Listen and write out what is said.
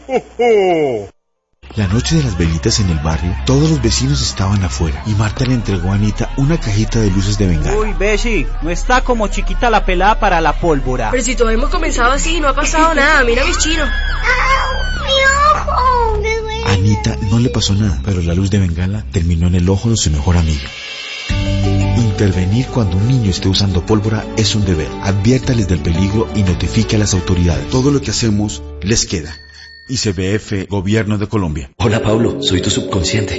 La noche de las velitas en el barrio, todos los vecinos estaban afuera y Marta le entregó a Anita una cajita de luces de bengala. Uy, Bessie, no está como chiquita la pelada para la pólvora. Pero si todos hemos comenzado así, no ha pasado nada, mira mis chinos. A Anita no le pasó nada, pero la luz de bengala terminó en el ojo de su mejor amiga. Intervenir cuando un niño esté usando pólvora es un deber. Adviértales del peligro y notifique a las autoridades. Todo lo que hacemos les queda. ICBF, Gobierno de Colombia. Hola Pablo, soy tu subconsciente.